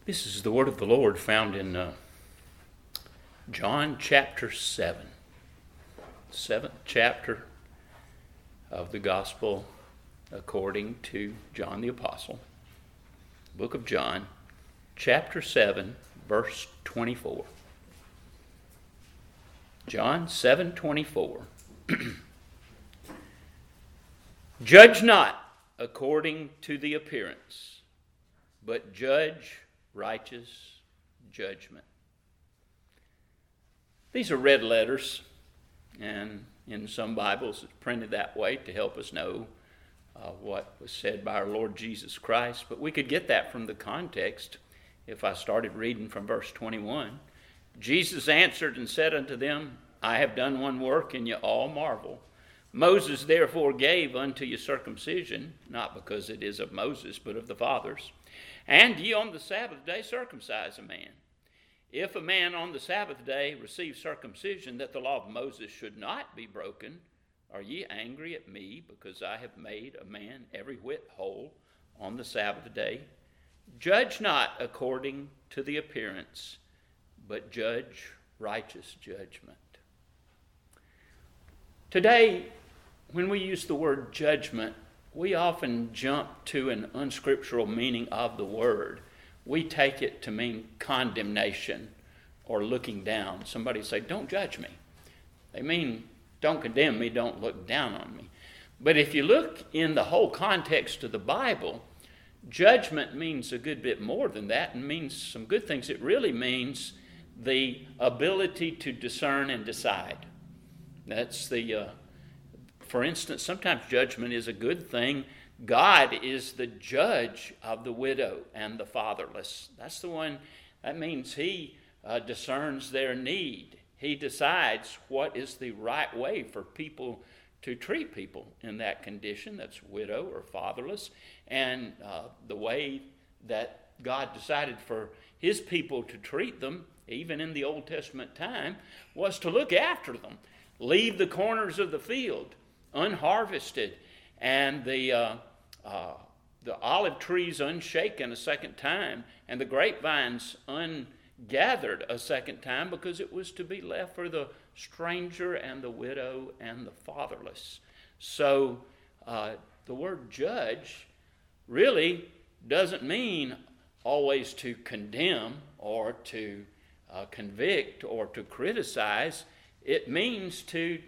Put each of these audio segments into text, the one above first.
This is the word of the Lord found in John chapter 7. 7th chapter of the Gospel according to John the Apostle. Book of John, chapter 7, verse 24. John 7:24. Judge not according to the appearance, but judge righteous judgment. These are red letters, and in some Bibles it's printed that way to help us know what was said by our Lord Jesus Christ. But we could get that from the context if I started reading from verse 21. Jesus answered and said unto them, I have done one work, and ye all marvel. Moses therefore gave unto you circumcision, not because it is of Moses, but of the fathers. And ye on the Sabbath day circumcise a man. If a man on the Sabbath day receive circumcision, that the law of Moses should not be broken, are ye angry at me, because I have made a man every whit whole on the Sabbath day? Judge not according to the appearance, but judge righteous judgment. Today, when we use the word judgment, we often jump to an unscriptural meaning of the word. We take it to mean condemnation or looking down. Somebody say, don't judge me. They mean, don't condemn me, don't look down on me. But if you look in the whole context of the Bible, judgment means a good bit more than that and means some good things. It really means the ability to discern and decide. That's for instance, sometimes judgment is a good thing. God is the judge of the widow and the fatherless. That's the one, that means he discerns their need. He decides what is the right way for people to treat people in that condition, that's widow or fatherless. And the way that God decided for his people to treat them, even in the Old Testament time, was to look after them. Leave the corners of the field unharvested, and the olive trees unshaken a second time, and the grapevines ungathered a second time, because it was to be left for the stranger and the widow and the fatherless. So the word judge really doesn't mean always to condemn or to convict or to criticize. It means to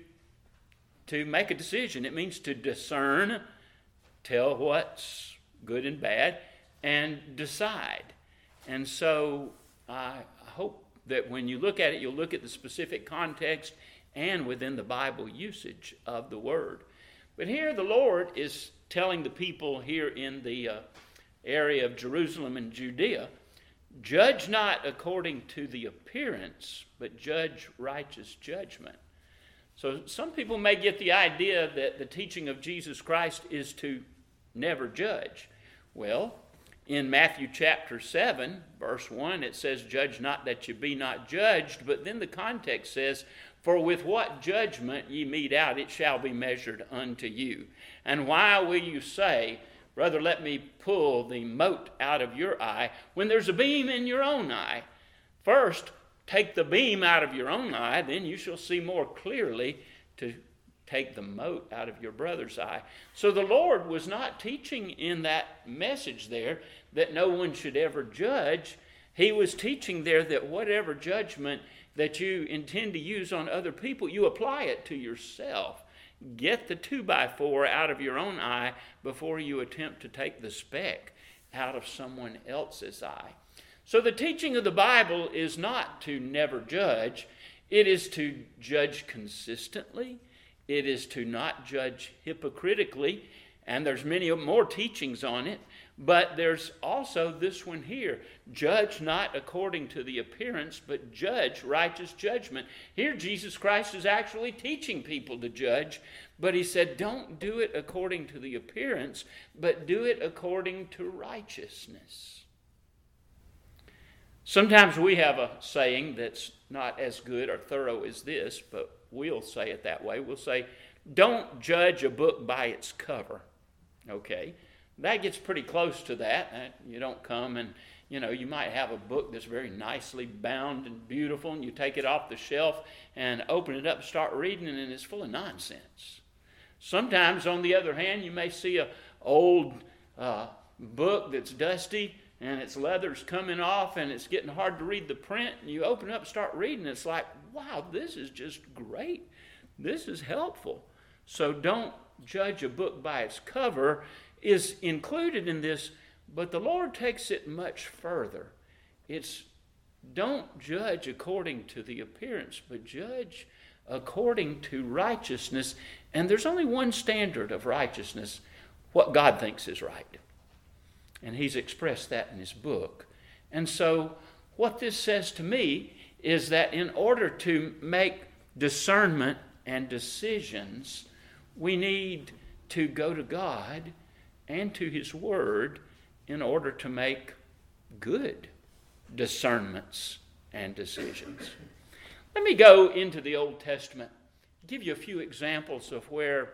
make a decision. It means to discern, tell what's good and bad, and decide. And so I hope that when you look at it, you'll look at the specific context and within the Bible usage of the word. But here the Lord is telling the people here in the area of Jerusalem and Judea, judge not according to the appearance, but judge righteous judgment. So some people may get the idea that the teaching of Jesus Christ is to never judge. Well, in Matthew chapter 7, verse 1, it says, judge not that ye be not judged. But then the context says, for with what judgment ye mete out, it shall be measured unto you. And why will you say, brother, let me pull the mote out of your eye, when there's a beam in your own eye? First, take the beam out of your own eye, then you shall see more clearly to take the mote out of your brother's eye. So the Lord was not teaching in that message there that no one should ever judge. He was teaching there that whatever judgment that you intend to use on other people, you apply it to yourself. Get the 2x4 out of your own eye before you attempt to take the speck out of someone else's eye. So the teaching of the Bible is not to never judge. It is to judge consistently. It is to not judge hypocritically. And there's many more teachings on it. But there's also this one here. Judge not according to the appearance, but judge righteous judgment. Here Jesus Christ is actually teaching people to judge. But he said, don't do it according to the appearance, but do it according to righteousness. Sometimes we have a saying that's not as good or thorough as this, but we'll say it that way. We'll say, don't judge a book by its cover. Okay, that gets pretty close to that. You don't come and You might have a book that's very nicely bound and beautiful, and you take it off the shelf and open it up and start reading, and it's full of nonsense. Sometimes, on the other hand, you may see an old book that's dusty, and its leather's coming off, and it's getting hard to read the print, and you open it up and start reading, it's like, wow, this is just great. This is helpful. So don't judge a book by its cover is included in this, but the Lord takes it much further. It's don't judge according to the appearance, but judge according to righteousness. And there's only one standard of righteousness, what God thinks is right. And he's expressed that in his book. And so what this says to me is that in order to make discernment and decisions, we need to go to God and to his word in order to make good discernments and decisions. Let me go into the Old Testament, give you a few examples of where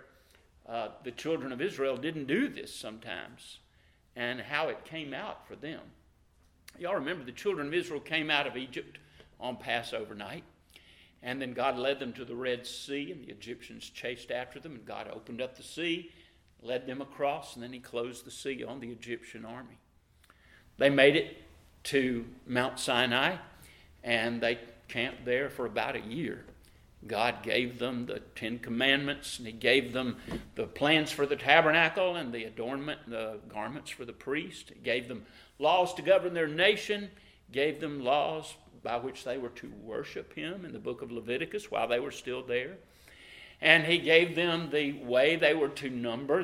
the children of Israel didn't do this sometimes and how it came out for them. Y'all remember the children of Israel came out of Egypt on Passover night, and then God led them to the Red Sea, and the Egyptians chased after them, and God opened up the sea, led them across, and then he closed the sea on the Egyptian army. They made it to Mount Sinai, and they camped there for about a year. God gave them the 10 Commandments, and he gave them the plans for the tabernacle and the adornment, the garments for the priest. He gave them laws to govern their nation, gave them laws by which they were to worship him in the book of Leviticus while they were still there. And he gave them the way they were to number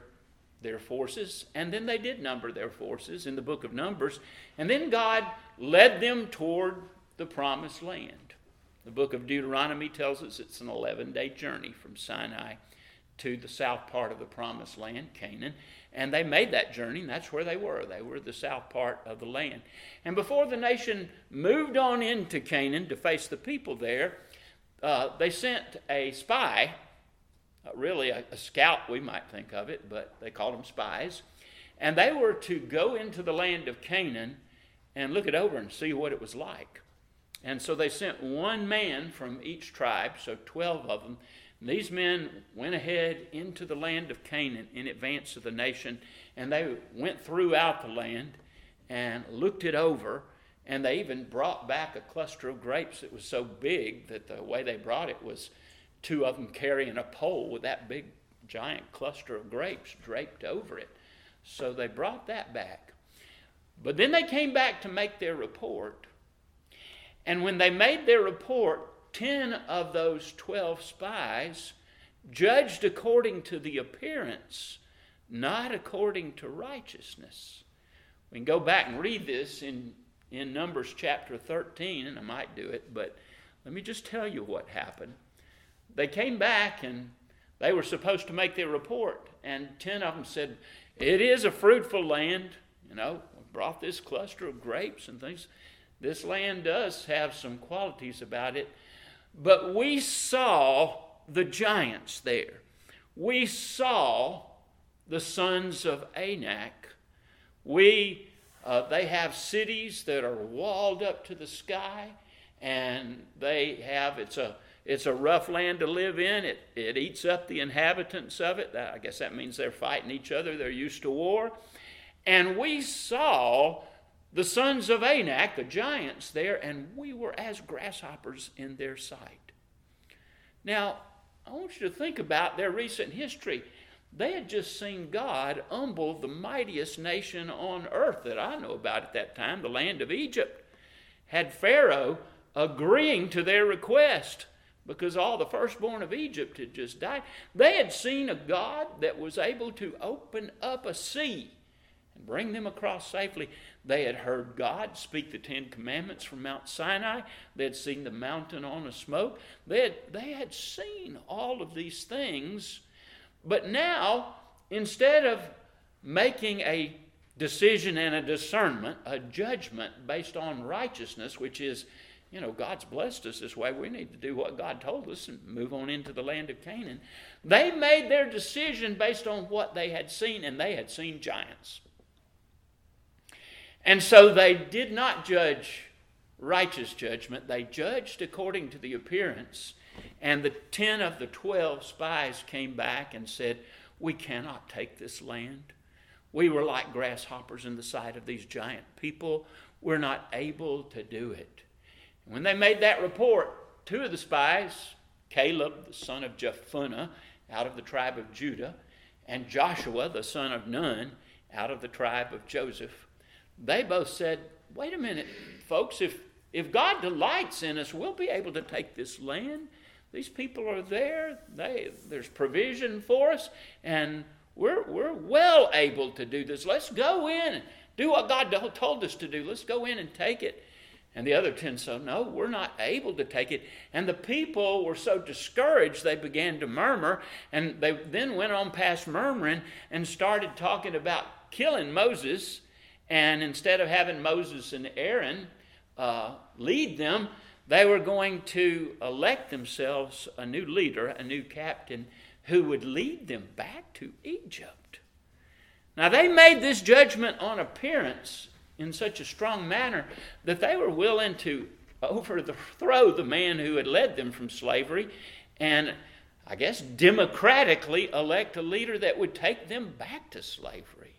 their forces. And then they did number their forces in the book of Numbers. And then God led them toward the promised land. The book of Deuteronomy tells us it's an 11-day journey from Sinai to the south part of the promised land, Canaan. And they made that journey, and that's where they were. They were the south part of the land. And before the nation moved on into Canaan to face the people there, they sent a spy, really a scout we might think of it, but they called them spies. And they were to go into the land of Canaan and look it over and see what it was like. And so they sent one man from each tribe, so 12 of them. And these men went ahead into the land of Canaan in advance of the nation, and they went throughout the land and looked it over, and they even brought back a cluster of grapes that was so big that the way they brought it was 2 of them carrying a pole with that big giant cluster of grapes draped over it. So they brought that back. But then they came back to make their report. And when they made their report, 10 of those 12 spies judged according to the appearance, not according to righteousness. We can go back and read this in Numbers chapter 13, and I might do it, but let me just tell you what happened. They came back, and they were supposed to make their report, and 10 of them said, it is a fruitful land. We brought this cluster of grapes and things. This land does have some qualities about it, but we saw the giants there. We saw the sons of Anak. They have cities that are walled up to the sky, and it's a rough land to live in. It eats up the inhabitants of it. I guess that means they're fighting each other. They're used to war. And we saw the sons of Anak, the giants there, and we were as grasshoppers in their sight. Now, I want you to think about their recent history. They had just seen God humble the mightiest nation on earth that I know about at that time, the land of Egypt. Had Pharaoh agreeing to their request because all the firstborn of Egypt had just died. They had seen a God that was able to open up a sea and bring them across safely. They had heard God speak the 10 Commandments from Mount Sinai. They had seen the mountain on a smoke. They had seen all of these things. But now, instead of making a decision and a discernment, a judgment based on righteousness, which is, God's blessed us this way. We need to do what God told us and move on into the land of Canaan. They made their decision based on what they had seen, and they had seen giants. And so they did not judge righteous judgment. They judged according to the appearance. And the 10 of the 12 spies came back and said, we cannot take this land. We were like grasshoppers in the sight of these giant people. We're not able to do it. When they made that report, 2 of the spies, Caleb, the son of Jephunneh, out of the tribe of Judah, and Joshua, the son of Nun, out of the tribe of Joseph, they both said, wait a minute, folks, if God delights in us, we'll be able to take this land. These people are there. There's provision for us, and we're well able to do this. Let's go in and do what God told us to do. Let's go in and take it. And the other 10 said, no, we're not able to take it. And the people were so discouraged, they began to murmur. And they then went on past murmuring and started talking about killing Moses. And instead of having Moses and Aaron lead them, they were going to elect themselves a new leader, a new captain, who would lead them back to Egypt. Now, they made this judgment on appearance in such a strong manner that they were willing to overthrow the man who had led them from slavery and, I guess, democratically elect a leader that would take them back to slavery.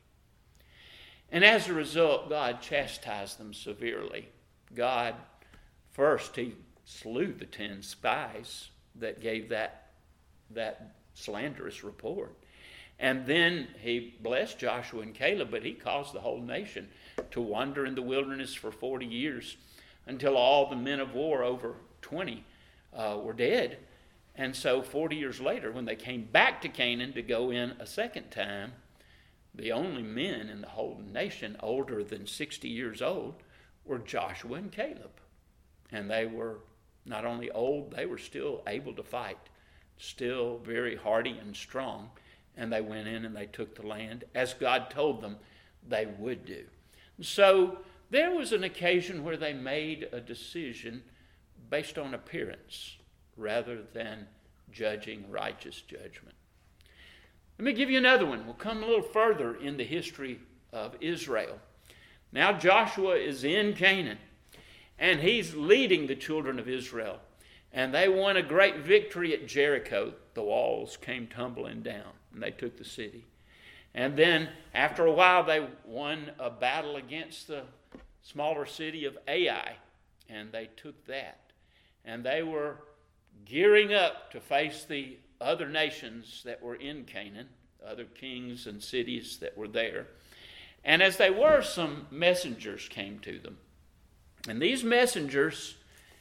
And as a result, God chastised them severely. God, first, he slew the 10 spies that gave that slanderous report. And then he blessed Joshua and Caleb, but he caused the whole nation to wander in the wilderness for 40 years until all the men of war, over 20, were dead. And so 40 years later, when they came back to Canaan to go in a second time, the only men in the whole nation older than 60 years old were Joshua and Caleb. And they were not only old, they were still able to fight, still very hardy and strong. And they went in and they took the land as God told them they would do. So there was an occasion where they made a decision based on appearance rather than judging righteous judgment. Let me give you another one. We'll come a little further in the history of Israel. Now Joshua is in Canaan, and he's leading the children of Israel. And they won a great victory at Jericho. The walls came tumbling down, and they took the city. And then, after a while, they won a battle against the smaller city of Ai, and they took that. And they were gearing up to face the other nations that were in Canaan, other kings and cities that were there. And as they were, some messengers came to them. And these messengers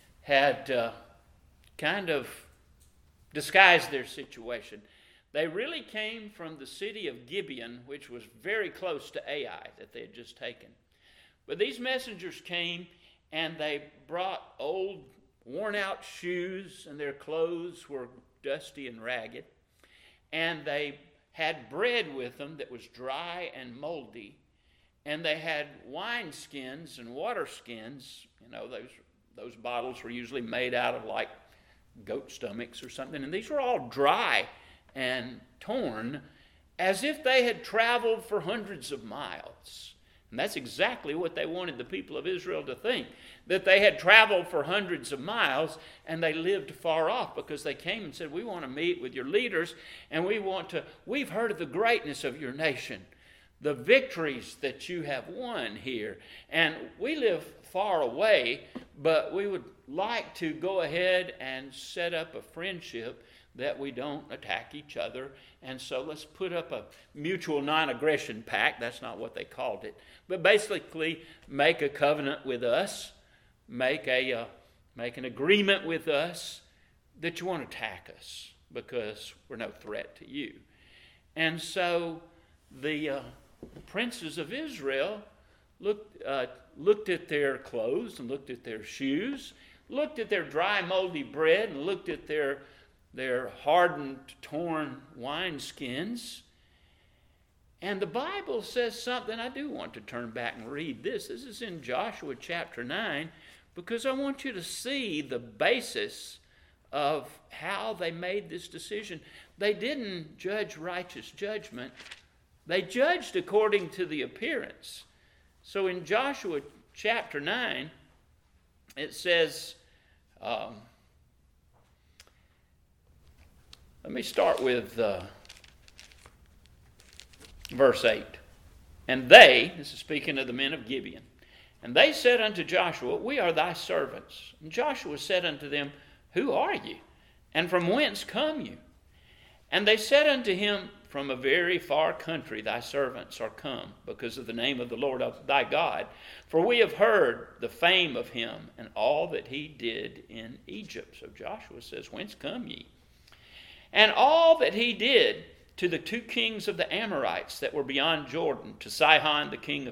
had kind of disguised their situation. They really came from the city of Gibeon, which was very close to Ai that they had just taken. But these messengers came, and they brought old, worn-out shoes, and their clothes were dusty and ragged. And they had bread with them that was dry and moldy. And they had wine skins and water skins. You know, those bottles were usually made out of like goat stomachs or something. And these were all dry and torn, as if they had traveled for hundreds of miles. And that's exactly what they wanted the people of Israel to think, that they had traveled for hundreds of miles and they lived far off, because they came and said, we want to meet with your leaders, and we've heard of the greatness of your nation, the victories that you have won here, and we live far away, but we would like to go ahead and set up a friendship that we don't attack each other. And so let's put up a mutual non-aggression pact. That's not what they called it. But basically make a covenant with us, make an agreement with us that you won't attack us because we're no threat to you. And so the princes of Israel looked at their clothes and looked at their shoes, looked at their dry, moldy bread, and looked at their hardened, torn wineskins. And the Bible says something. I do want to turn back and read this. This is in Joshua chapter 9, because I want you to see the basis of how they made this decision. They didn't judge righteous judgment. They judged according to the appearance. So in Joshua chapter 9, it says, let me start with verse 8. And they, this is speaking of the men of Gibeon, and they said unto Joshua, we are thy servants. And Joshua said unto them, who are you? And from whence come you? And they said unto him, from a very far country thy servants are come, because of the name of the Lord of thy God. For we have heard the fame of him, and all that he did in Egypt. So Joshua says, whence come ye? And all that he did to the two kings of the Amorites that were beyond Jordan, to Sihon king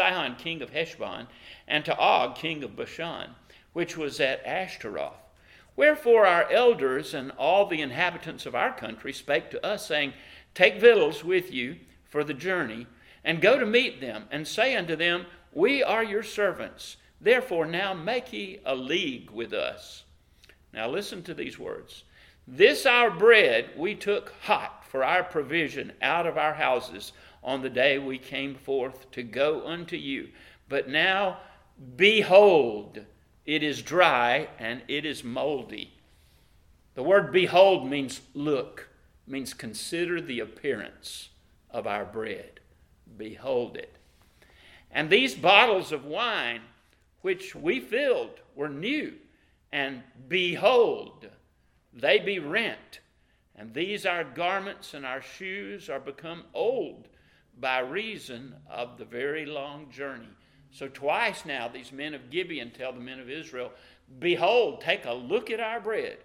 of Heshbon, and to Og king of Bashan, which was at Ashtaroth. Wherefore our elders and all the inhabitants of our country spake to us, saying, take victuals with you for the journey, and go to meet them, and say unto them, we are your servants. Therefore now make ye a league with us. Now listen to these words. This our bread we took hot for our provision out of our houses on the day we came forth to go unto you. But now, behold, it is dry and it is moldy. The word behold means look, means consider the appearance of our bread. Behold it. And these bottles of wine which we filled were new, and behold, they be rent. And these our garments and our shoes are become old by reason of the very long journey. So twice now these men of Gibeon tell the men of Israel, behold, take a look at our bread.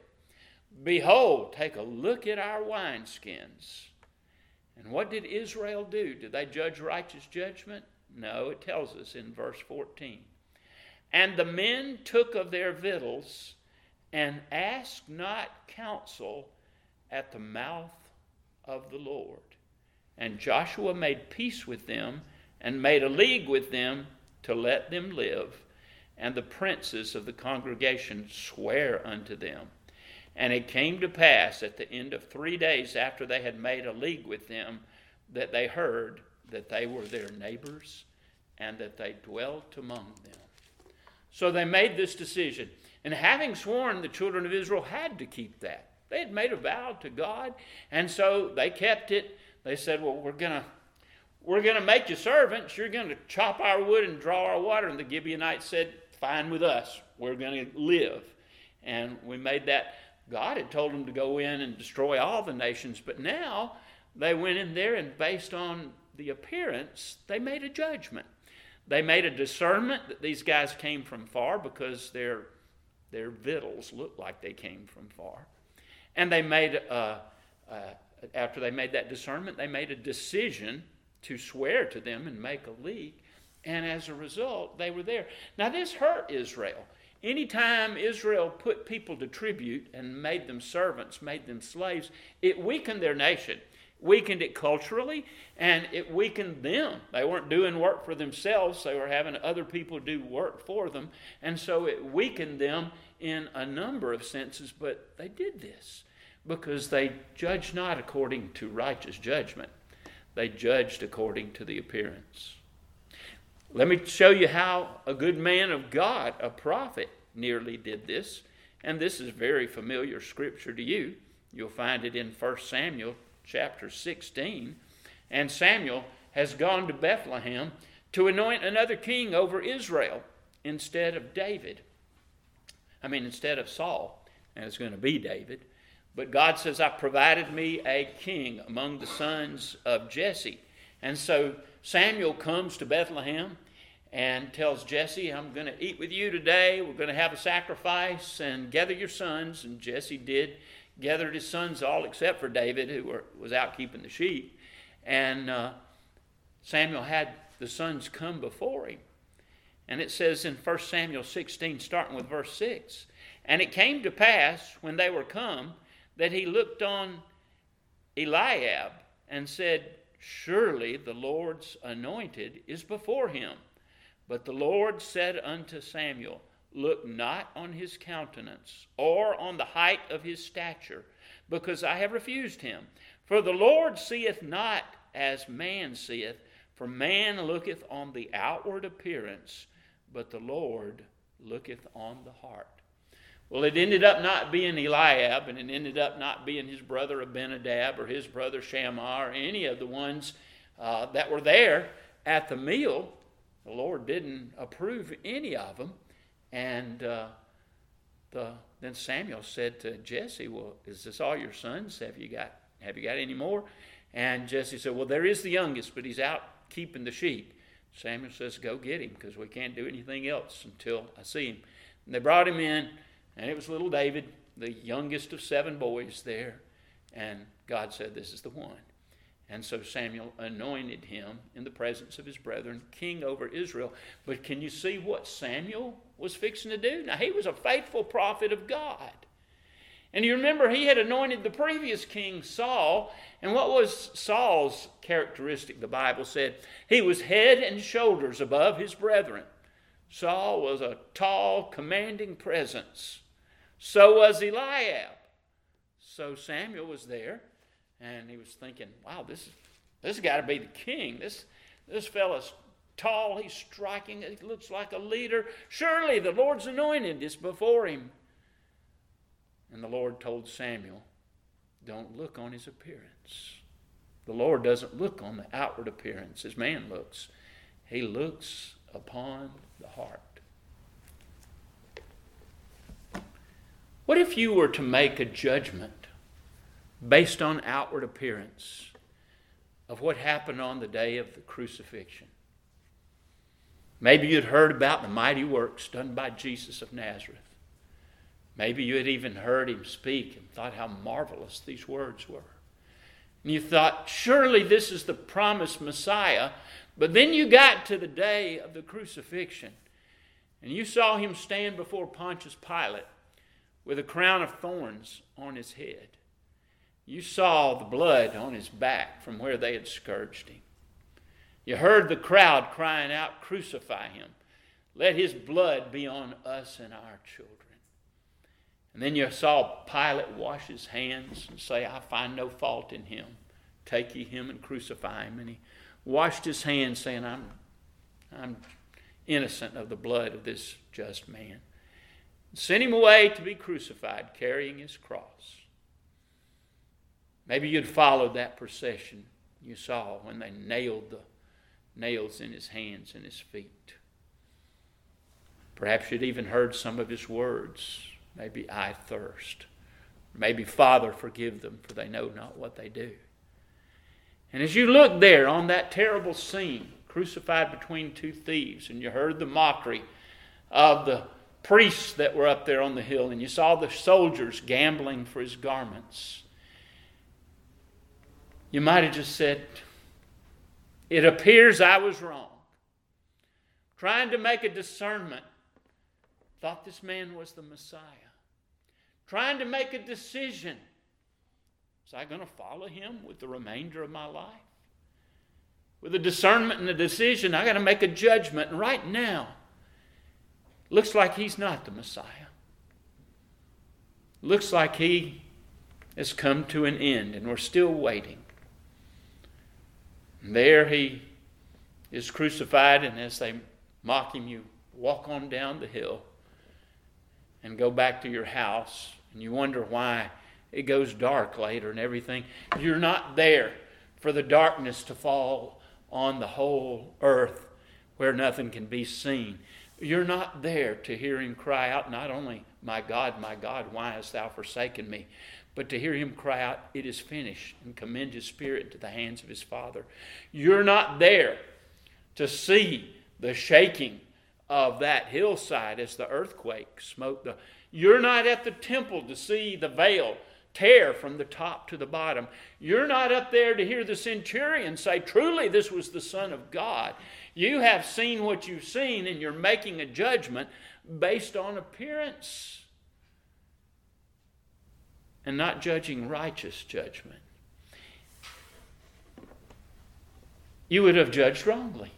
Behold, take a look at our wineskins. And what did Israel do? Did they judge righteous judgment? No, it tells us in verse 14. And the men took of their victuals and asked not counsel at the mouth of the Lord. And Joshua made peace with them and made a league with them to let them live. And the princes of the congregation sware unto them. And it came to pass at the end of 3 days after they had made a league with them, that they heard that they were their neighbors and that they dwelt among them. So they made this decision. And having sworn, the children of Israel had to keep that. They had made a vow to God, and so they kept it. They said, well, we're going to make you servants. You're going to chop our wood and draw our water. And the Gibeonites said, fine with us. We're going to live. And we made that. God had told them to go in and destroy all the nations, but now they went in there, and based on the appearance, they made a judgment. They made a discernment that these guys came from far because their victuals looked like they came from far. And they made, after they made that discernment, they made a decision to swear to them and make a league. And as a result, they were there. Now this hurt Israel. Anytime Israel put people to tribute and made them servants, made them slaves, it weakened their nation. Weakened it culturally, and it weakened them. They weren't doing work for themselves. They were having other people do work for them. And so it weakened them in a number of senses, but they did this because they judged not according to righteous judgment. They judged according to the appearance. Let me show you how a good man of God, a prophet, nearly did this. And this is very familiar scripture to you. You'll find it in 1 Samuel chapter 16. And Samuel has gone to Bethlehem to anoint another king over Israel instead of instead of Saul. And it's going to be David. But God says, I provided me a king among the sons of Jesse. And so Samuel comes to Bethlehem and tells Jesse, I'm going to eat with you today. We're going to have a sacrifice and gather your sons. And Jesse did. Gathered his sons all except for David, who was out keeping the sheep. And Samuel had the sons come before him. And it says in 1 Samuel 16, starting with verse 6, and it came to pass when they were come that he looked on Eliab and said, surely the Lord's anointed is before him. But the Lord said unto Samuel, look not on his countenance or on the height of his stature, because I have refused him. For the Lord seeth not as man seeth, For man looketh on the outward appearance, but the Lord looketh on the heart. Well, it ended up not being Eliab, and it ended up not being his brother Abinadab or his brother Shammah or any of the ones that were there at the meal. The Lord didn't approve any of them. And then Samuel said to Jesse, well, is this all your sons? Have you got any more? And Jesse said, well, there is the youngest, but he's out keeping the sheep. Samuel says, go get him, because we can't do anything else until I see him. And they brought him in, and it was little David, the youngest of 7 boys there. And God said, this is the one. And so Samuel anointed him in the presence of his brethren, king over Israel. But can you see what Samuel was fixing to do? Now, he was a faithful prophet of God. And you remember he had anointed the previous king, Saul. And what was Saul's characteristic? The Bible said he was head and shoulders above his brethren. Saul was a tall, commanding presence. So was Eliab. So Samuel was there, and he was thinking, wow, this has got to be the king. This fella's tall, he's striking, he looks like a leader. Surely the Lord's anointed is before him. And the Lord told Samuel, don't look on his appearance. The Lord doesn't look on the outward appearance as man looks. He looks upon the heart. What if you were to make a judgment based on outward appearance of what happened on the day of the crucifixion? Maybe you'd heard about the mighty works done by Jesus of Nazareth. Maybe you had even heard him speak and thought how marvelous these words were. And you thought, surely this is the promised Messiah. But then you got to the day of the crucifixion, and you saw him stand before Pontius Pilate with a crown of thorns on his head. You saw the blood on his back from where they had scourged him. You heard the crowd crying out, crucify him. Let his blood be on us and our children. And then you saw Pilate wash his hands and say, I find no fault in him. Take ye him and crucify him. And he washed his hands saying, I'm innocent of the blood of this just man. And sent him away to be crucified, carrying his cross. Maybe you'd followed that procession you saw when they nailed the nails in his hands and his feet. Perhaps you'd even heard some of his words. Maybe, I thirst. Maybe, Father, forgive them, for they know not what they do. And as you looked there on that terrible scene, crucified between 2 thieves, and you heard the mockery of the priests that were up there on the hill, and you saw the soldiers gambling for his garments, you might have just said, it appears I was wrong. Trying to make a discernment, thought this man was the Messiah. Trying to make a decision. Was I going to follow him with the remainder of my life? With a discernment and a decision, I got to make a judgment. And right now, looks like he's not the Messiah. Looks like he has come to an end and we're still waiting. And there he is crucified, and as they mock him, you walk on down the hill and go back to your house, and you wonder why it goes dark later and everything. You're not there for the darkness to fall on the whole earth where nothing can be seen. You're not there to hear him cry out, not only, my God, why hast thou forsaken me? But to hear him cry out, it is finished, and commend his spirit to the hands of his Father. You're not there to see the shaking of that hillside as the earthquake smote the... You're not at the temple to see the veil tear from the top to the bottom. You're not up there to hear the centurion say, truly this was the Son of God. You have seen what you've seen, and you're making a judgment based on appearance and not judging righteous judgment. You would have judged wrongly.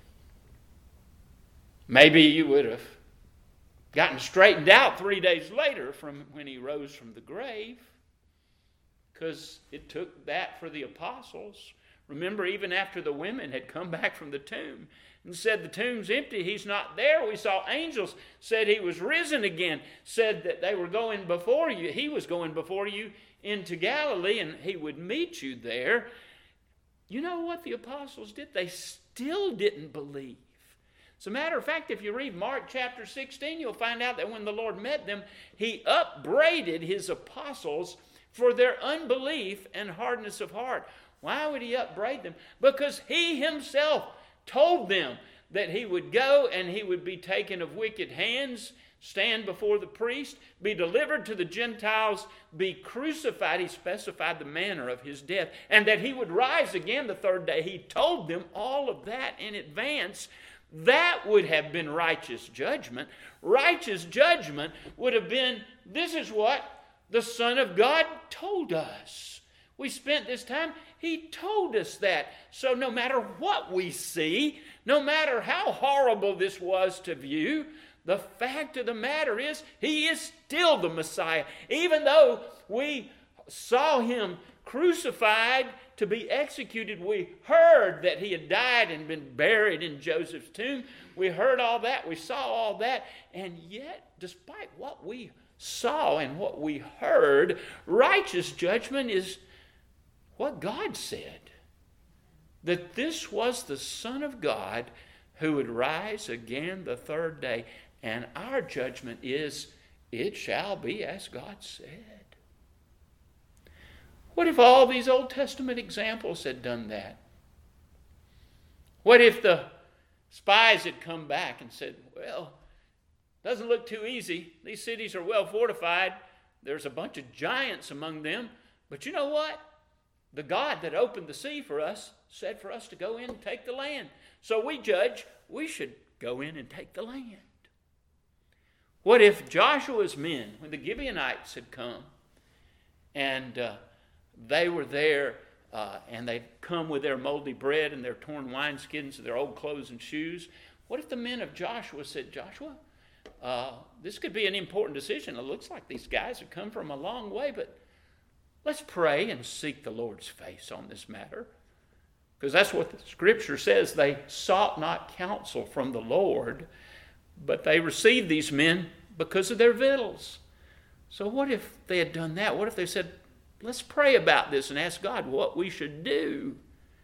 Maybe you would have gotten straightened out 3 days later from when he rose from the grave, because it took that for the apostles Remember, even after the women had come back from the tomb and said, the tomb's empty, he's not there. We saw angels, said he was risen again, said that they were going before you. He was going before you into Galilee, and he would meet you there. You know what the apostles did? They still didn't believe. As a matter of fact, if you read Mark chapter 16, you'll find out that when the Lord met them, he upbraided his apostles for their unbelief and hardness of heart. Why would he upbraid them? Because he himself told them that he would go and he would be taken of wicked hands, stand before the priest, be delivered to the Gentiles, be crucified. He specified the manner of his death, and that he would rise again the third day. He told them all of that in advance. That would have been righteous judgment. Righteous judgment would have been, this is what the Son of God told us. We spent this time, he told us that. So no matter what we see, no matter how horrible this was to view, the fact of the matter is, he is still the Messiah. Even though we saw him crucified to be executed, we heard that he had died and been buried in Joseph's tomb. We heard all that, we saw all that, and yet, despite what we saw and what we heard, righteous judgment is what God said. That this was the Son of God who would rise again the third day. And our judgment is, it shall be as God said. What if all these Old Testament examples had done that? What if the spies had come back and said, well, doesn't look too easy. These cities are well fortified. There's a bunch of giants among them. But you know what? The God that opened the sea for us said for us to go in and take the land. So we judge we should go in and take the land. What if Joshua's men, when the Gibeonites had come, and they were there, and they'd come with their moldy bread and their torn wineskins and their old clothes and shoes, what if the men of Joshua said, Joshua, this could be an important decision. It looks like these guys have come from a long way, but let's pray and seek the Lord's face on this matter. Because that's what the Scripture says. They sought not counsel from the Lord, but they received these men because of their victuals. So what if they had done that? What if they said, let's pray about this and ask God what we should do?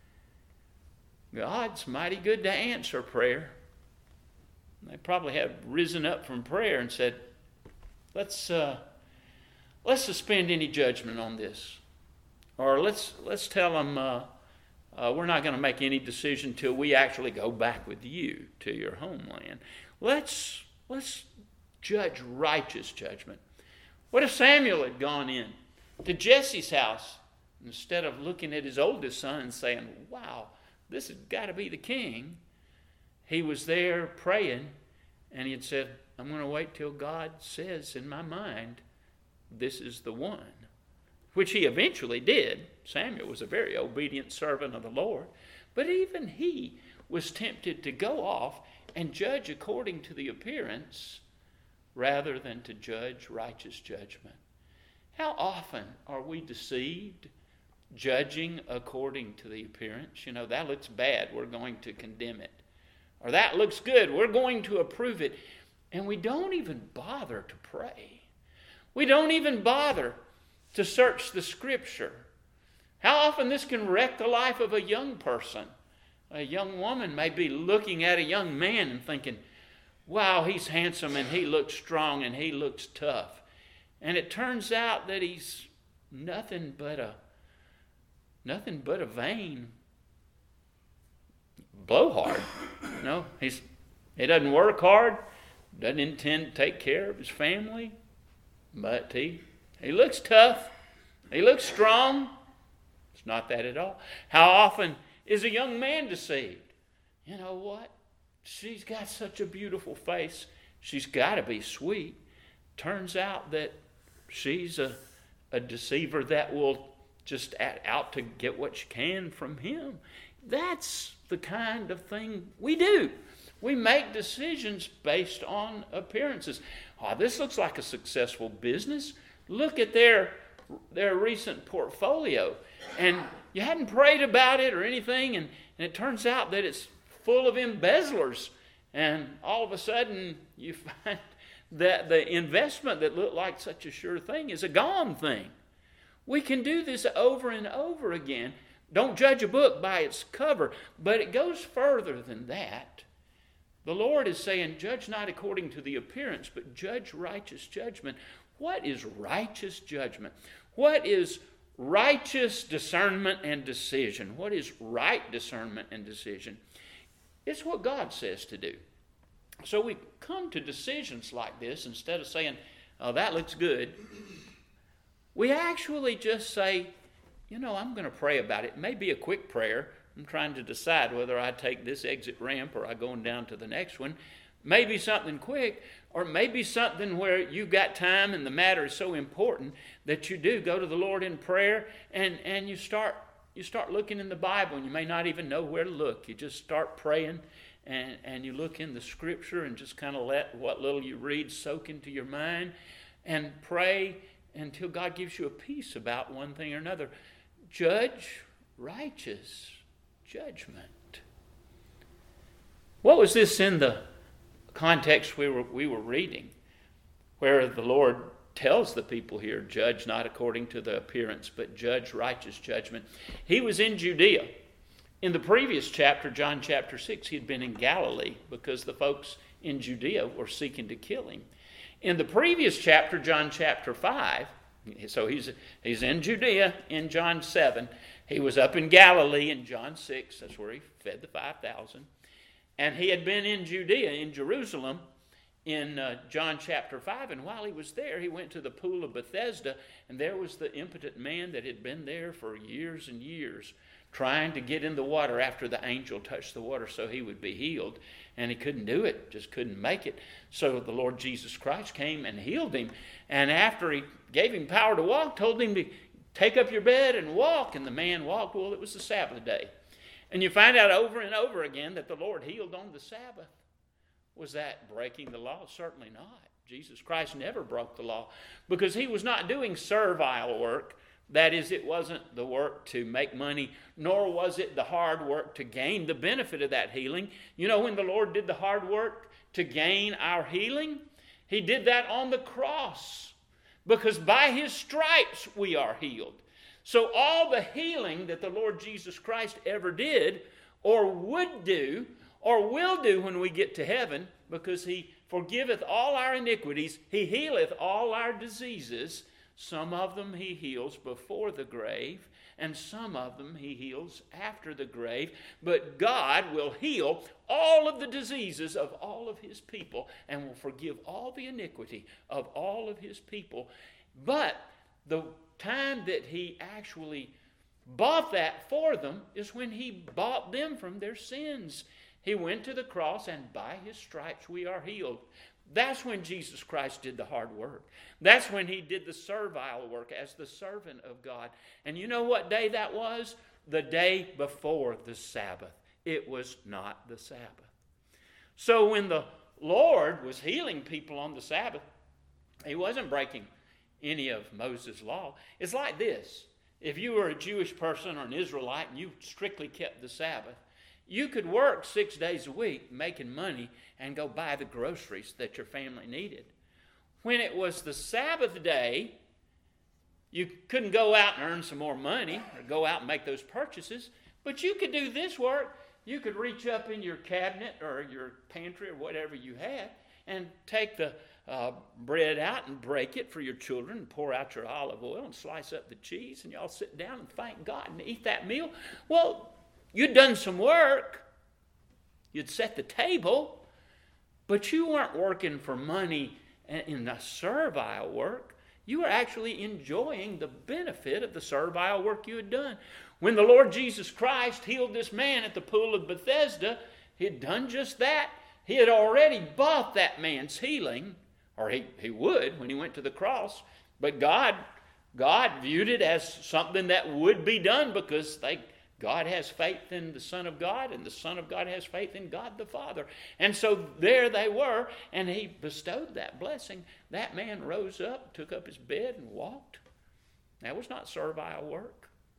God's mighty good to answer prayer. They probably have risen up from prayer and said, let's suspend any judgment on this. Or let's tell them we're not going to make any decision till we actually go back with you to your homeland. Let's judge righteous judgment. What if Samuel had gone in to Jesse's house instead of looking at his oldest son and saying, wow, this has got to be the king? He was there praying, and he had said, I'm going to wait till God says in my mind, this is the one. Which he eventually did. Samuel was a very obedient servant of the Lord. But even he was tempted to go off and judge according to the appearance rather than to judge righteous judgment. How often are we deceived judging according to the appearance? You know, that looks bad, we're going to condemn it. Or that looks good, we're going to approve it. And we don't even bother to pray. We don't even bother to search the Scripture. How often this can wreck the life of a young person. A young woman may be looking at a young man and thinking, wow, he's handsome and he looks strong and he looks tough. And it turns out that he's nothing but a vain blowhard. No, he doesn't work hard, doesn't intend to take care of his family, but he looks tough, he looks strong. It's not that at all. How often is a young man deceived? You know what? She's got such a beautiful face. She's got to be sweet. Turns out that she's a deceiver that will just out to get what she can from him. That's the kind of thing we do. We make decisions based on appearances. Oh, this looks like a successful business. Look at their recent portfolio. And You hadn't prayed about it or anything, and it turns out that it's full of embezzlers. And all of a sudden, you find that the investment that looked like such a sure thing is a gone thing. We can do this over and over again. Don't judge a book by its cover, but it goes further than that. The Lord is saying, judge not according to the appearance, but judge righteous judgment. What is righteous judgment? What is righteous discernment and decision? What is right discernment and decision? It's what God says to do. So we come to decisions like this, instead of saying, oh, that looks good, we actually just say, I'm going to pray about it. It may be a quick prayer. I'm trying to decide whether I take this exit ramp or I go down to the next one. Maybe something quick, or maybe something where you've got time and the matter is so important that you do go to the Lord in prayer and you start looking in the Bible, and you may not even know where to look. You just start praying and you look in the Scripture and just kind of let what little you read soak into your mind and pray until God gives you a peace about one thing or another. Judge righteous judgment. What was this in the context we were reading, where the Lord tells the people here, judge not according to the appearance, but judge righteous judgment? He was in Judea. In the previous chapter, John chapter 6, he had been in Galilee because the folks in Judea were seeking to kill him. In the previous chapter, John chapter 5, so he's in Judea in John 7. He was up in Galilee in John 6. That's where he fed the 5,000. And he had been in Judea, in Jerusalem, in John chapter 5. And while he was there, he went to the pool of Bethesda. And there was the impotent man that had been there for years and years, trying to get in the water after the angel touched the water so he would be healed. And he couldn't do it, just couldn't make it. So the Lord Jesus Christ came and healed him. And after he gave him power to walk, told him to take up your bed and walk. And the man walked. Well, it was the Sabbath day. And you find out over and over again that the Lord healed on the Sabbath. Was that breaking the law? Certainly not. Jesus Christ never broke the law because he was not doing servile work. That is, it wasn't the work to make money, nor was it the hard work to gain the benefit of that healing. You know, when the Lord did the hard work to gain our healing, he did that on the cross, because by his stripes we are healed. So all the healing that the Lord Jesus Christ ever did, or would do, or will do when we get to heaven, because he forgiveth all our iniquities, he healeth all our diseases. Some of them he heals before the grave, and some of them he heals after the grave. But God will heal all of the diseases of all of his people and will forgive all the iniquity of all of his people. But the time that he actually bought that for them is when he bought them from their sins. He went to the cross, and by his stripes we are healed. That's when Jesus Christ did the hard work. That's when he did the servile work as the servant of God. And you know what day that was? The day before the Sabbath. It was not the Sabbath. So when the Lord was healing people on the Sabbath, he wasn't breaking any of Moses' law. It's like this. If you were a Jewish person or an Israelite and you strictly kept the Sabbath, you could work 6 days a week making money and go buy the groceries that your family needed. When it was the Sabbath day, you couldn't go out and earn some more money or go out and make those purchases, but you could do this work. You could reach up in your cabinet or your pantry or whatever you had and take the bread out and break it for your children and pour out your olive oil and slice up the cheese, and y'all sit down and thank God and eat that meal. Well, you'd done some work. You'd set the table, but you weren't working for money in the servile work. You were actually enjoying the benefit of the servile work you had done. When the Lord Jesus Christ healed this man at the pool of Bethesda, he had done just that. He had already bought that man's healing, or he would when he went to the cross, but God viewed it as something that would be done because God has faith in the Son of God, and the Son of God has faith in God the Father. And so there they were, and he bestowed that blessing. That man rose up, took up his bed, and walked. That was not servile work.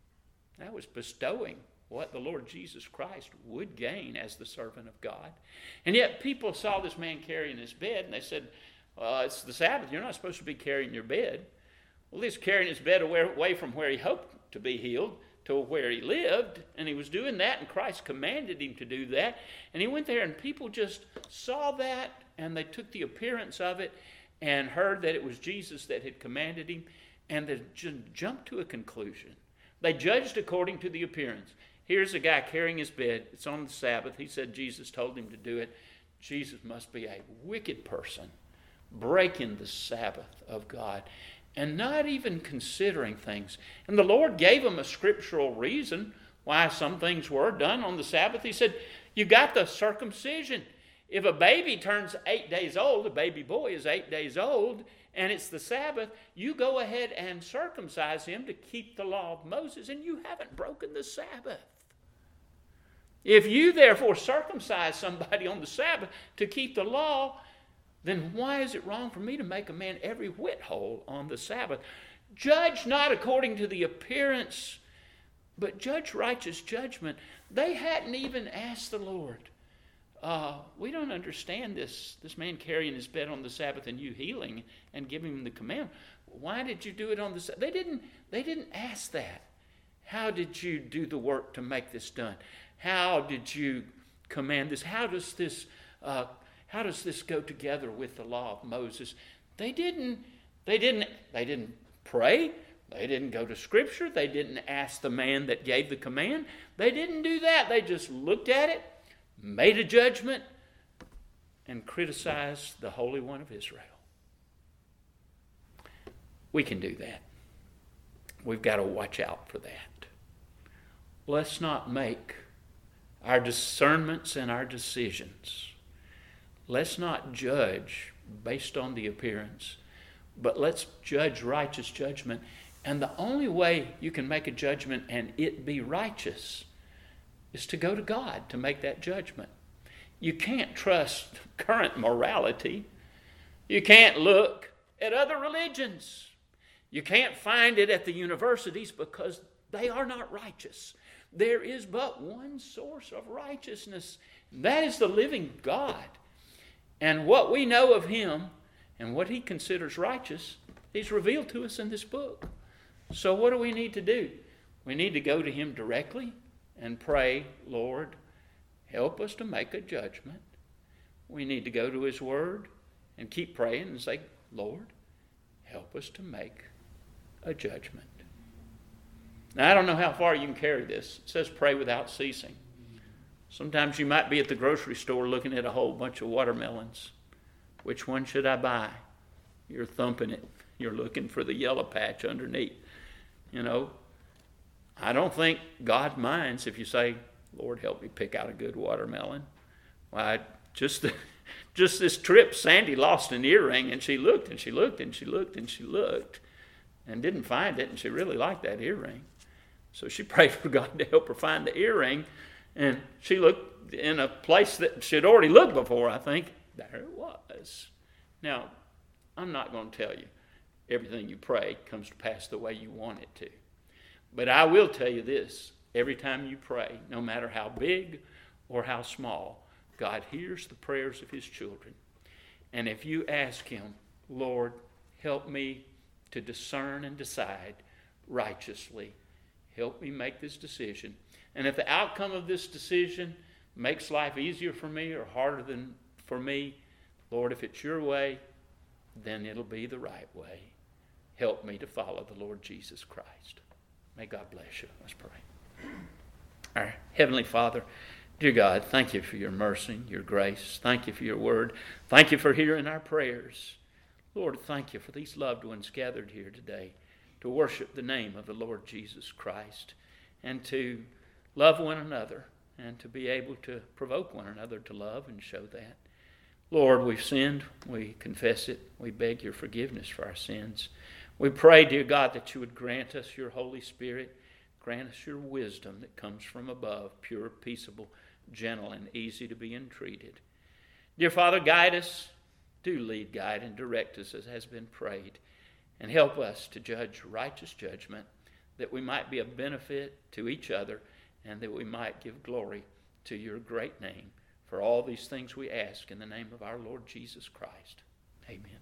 That was bestowing what the Lord Jesus Christ would gain as the servant of God. And yet people saw this man carrying his bed, and they said, it's the Sabbath. You're not supposed to be carrying your bed. Well, he's carrying his bed away from where he hoped to be healed to where he lived, and he was doing that, and Christ commanded him to do that. And he went there, and people just saw that, and they took the appearance of it and heard that it was Jesus that had commanded him, and they just jumped to a conclusion. They judged according to the appearance. Here's a guy carrying his bed. It's on the Sabbath. He said Jesus told him to do it. Jesus must be a wicked person, breaking the Sabbath of God and not even considering things. And the Lord gave him a scriptural reason why some things were done on the Sabbath. He said, you got the circumcision. If a baby turns 8 days old, a baby boy is 8 days old, and it's the Sabbath, you go ahead and circumcise him to keep the law of Moses, and you haven't broken the Sabbath. If you therefore circumcise somebody on the Sabbath to keep the law, then why is it wrong for me to make a man every whit whole on the Sabbath? Judge not according to the appearance, but judge righteous judgment. They hadn't even asked the Lord. We don't understand this man carrying his bed on the Sabbath and you healing and giving him the command. Why did you do it on the Sabbath? They didn't ask that. How did you do the work to make this done? How did you command this? How does this go together with the law of Moses? They didn't pray. They didn't go to Scripture. They didn't ask the man that gave the command. They didn't do that. They just looked at it, made a judgment, and criticized the Holy One of Israel. We can do that. We've got to watch out for that. Let's not make our discernments and our decisions. Let's not judge based on the appearance, but let's judge righteous judgment. And the only way you can make a judgment and it be righteous is to go to God to make that judgment. You can't trust current morality. You can't look at other religions. You can't find it at the universities because they are not righteous. There is but one source of righteousness, and that is the living God. And what we know of him and what he considers righteous, he's revealed to us in this book. So what do we need to do? We need to go to him directly and pray, Lord, help us to make a judgment. We need to go to his word and keep praying and say, Lord, help us to make a judgment. Now, I don't know how far you can carry this. It says pray without ceasing. Sometimes you might be at the grocery store looking at a whole bunch of watermelons. Which one should I buy? You're thumping it. You're looking for the yellow patch underneath. You know, I don't think God minds if you say, Lord, help me pick out a good watermelon. Why, just this trip, Sandy lost an earring, and she looked and she looked and she looked and she looked and didn't find it, and she really liked that earring. So she prayed for God to help her find the earring, and she looked in a place that she'd already looked before, I think. There it was. Now, I'm not going to tell you everything you pray comes to pass the way you want it to. But I will tell you this. Every time you pray, no matter how big or how small, God hears the prayers of his children. And if you ask him, Lord, help me to discern and decide righteously. Help me make this decision. And if the outcome of this decision makes life easier for me or harder than for me, Lord, if it's your way, then it'll be the right way. Help me to follow the Lord Jesus Christ. May God bless you. Let's pray. Our Heavenly Father, dear God, thank you for your mercy, your grace. Thank you for your word. Thank you for hearing our prayers. Lord, thank you for these loved ones gathered here today to worship the name of the Lord Jesus Christ and to love one another and to be able to provoke one another to love and show that. Lord, we've sinned. We confess it. We beg your forgiveness for our sins. We pray, dear God, that you would grant us your Holy Spirit. Grant us your wisdom that comes from above, pure, peaceable, gentle, and easy to be entreated. Dear Father, guide us. Do lead, guide, and direct us as has been prayed. And help us to judge righteous judgment that we might be a benefit to each other, and that we might give glory to your great name. For all these things we ask in the name of our Lord Jesus Christ. Amen.